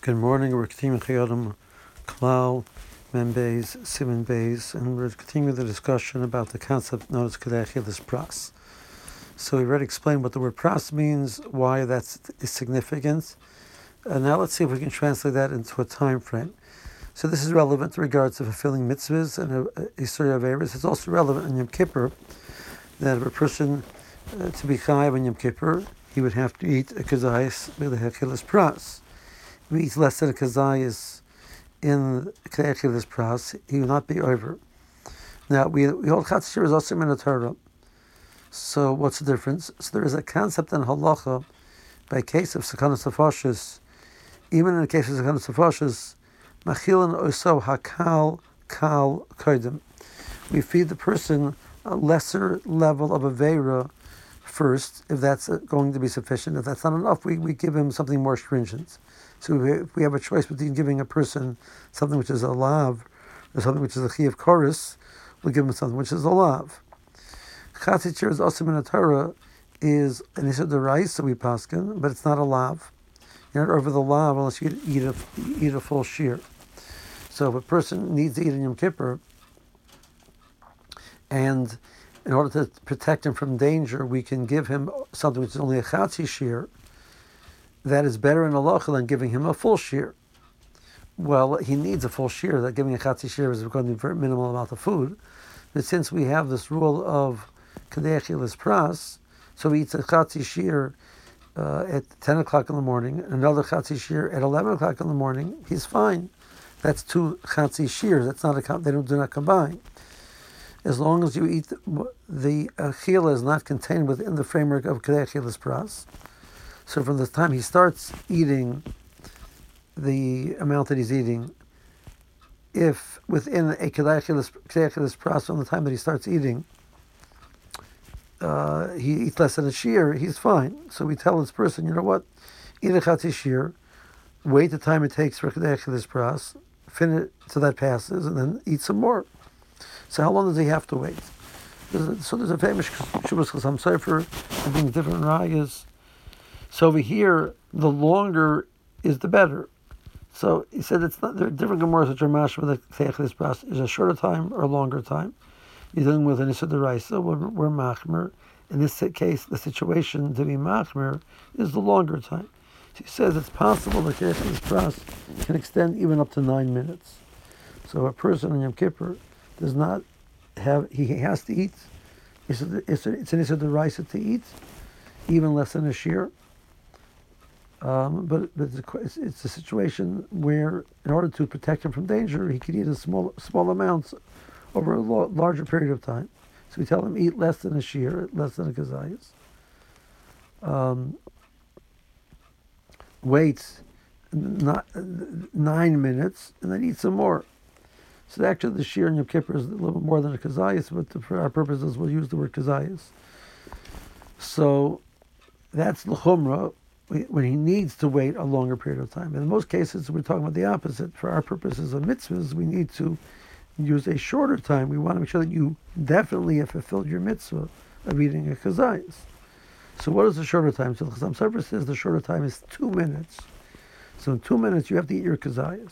Good morning. We're continuing Chayodim Klal, Mem Beis, Siman Beis, and we're continuing the discussion about the concept known as Kedei Achilas Pras. So we already explained what the word Pras means, why that's significant. Now let's see if we can translate that into a time frame. So this is relevant in regards to fulfilling mitzvahs and Yisur Averis. It's also relevant in Yom Kippur that if a person to be chayav in Yom Kippur, he would have to eat a kazayis Kedei Achilas Pras. If he eats less than a kazayis in Kedei Achilas Pras, he will not be over. Now we hold Chatz Shir is also in the Torah. So what's the difference? So there is a concept in halacha by case of sakanas nefashos. Even in the case of sakanas nefashos, machilin oso hakal kal kodim. We feed the person a lesser level of aveira first, if that's going to be sufficient. If that's not enough, we give him something more stringent. So if we have a choice between giving a person something which is a lav or something which is a chiyuv chorus, we'll give him something which is a lav. Chatz Shir is also in the Torah is an Yisur D'Oraisa we paskin, but it's not a lav. You're not over the lav unless you eat a full shear. So if a person needs to eat in Yom Kippur, and in order to protect him from danger, we can give him something which is only a chatzi shear. That is better in halacha than giving him a full shear. Well, he needs a full shear. That giving a chatzi shear is going to be a very minimal amount of food. But since we have this rule of Kedei Achilas Pras, so he eats a chatzi shear at 10 o'clock in the morning, another chatzi shear at 11 o'clock in the morning, he's fine. That's two chatzi shears. That's not they do not combine. As long as you eat the achila is not contained within the framework of Kedei Achilas Pras. So from the time he starts eating the amount that he's eating, if within a Kedei Achilas Pras from the time that he starts eating, he eats less than a shear, he's fine. So we tell this person, you know what, eat a chatzi shear, wait the time it takes for Kedei Achilas Pras, finish till that passes, and then eat some more. So how long does he have to wait? There's a famous Shuvas Chasam Sofer, having different rayas. So over here, the longer is the better. So he said it's not. There are different gemaras which are mashma that Kedei Achilas Pras is a shorter time or a longer time. You're dealing with an Yisur D'Oraisa, we're machmer. In this case, the situation to be machmer is the longer time. She says it's possible that Kedei Achilas Pras can extend even up to 9 minutes. So a person in Yom Kippur does not have, he has to eat. It's an Yisur D'Oraisa to eat, even less than a shear. But it's a situation where, in order to protect him from danger, he could eat a small amounts over a larger period of time. So we tell him eat less than a shear, less than a kazayas. Wait 9 minutes, and then eat some more. So actually the shear in Yom Kippur is a little bit more than a kazayas, but for our purposes we'll use the word kazayas. So that's the chumrah, when he needs to wait a longer period of time. And in most cases we're talking about the opposite. For our purposes of mitzvahs, we need to use a shorter time. We want to make sure that you definitely have fulfilled your mitzvah of eating a kazayas. So what is the shorter time? So the Chasam Sofer says the shorter time is 2 minutes. So in 2 minutes you have to eat your kazayas.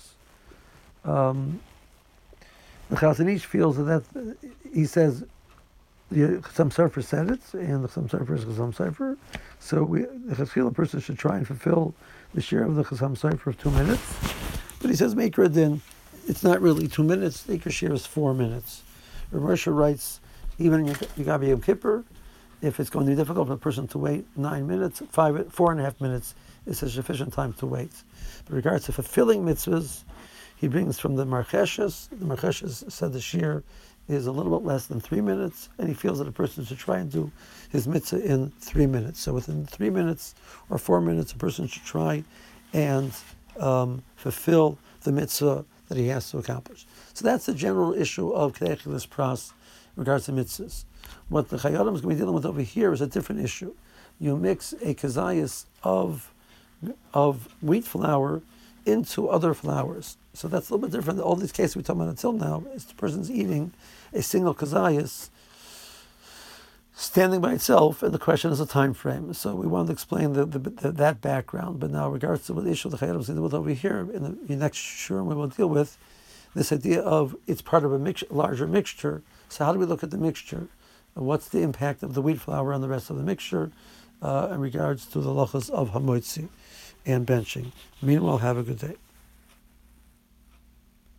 The Chazon Ish feels that he says the Chasam Sofer said it, and the Chasam Sofer is Chasam Sofer. So the Chazon person should try and fulfill the share of the Chasam Sofer of 2 minutes. But he says Meikra Din, it's not really 2 minutes. The Ikar share is 4 minutes. Rav Moshe writes, even in Yom Yom Kippur, if it's going to be difficult for a person to wait 9 minutes, 4.5 minutes is a sufficient time to wait. But in regards to fulfilling mitzvahs, he brings from the Marcheshes. The Marcheshes said the shear is a little bit less than 3 minutes, and he feels that a person should try and do his mitzvah in 3 minutes. So within 3 minutes or 4 minutes, a person should try and fulfill the mitzvah that he has to accomplish. So that's the general issue of Kedei Achilas Pras in regards to mitzvahs. What the Chayodim is going to be dealing with over here is a different issue. You mix a kazayas of wheat flour into other flours. So that's a little bit different. All these cases we're talking about until now is the person's eating a single kazayas standing by itself, and the question is a time frame. So we wanted to explain that background. But now, regards to what issue the Chayyadim is dealing with over here, in the next shurim we will deal with this idea of it's part of a larger mixture. So how do we look at the mixture? What's the impact of the wheat flour on the rest of the mixture in regards to the halachos of hamoitzi and benching? Meanwhile, have a good day.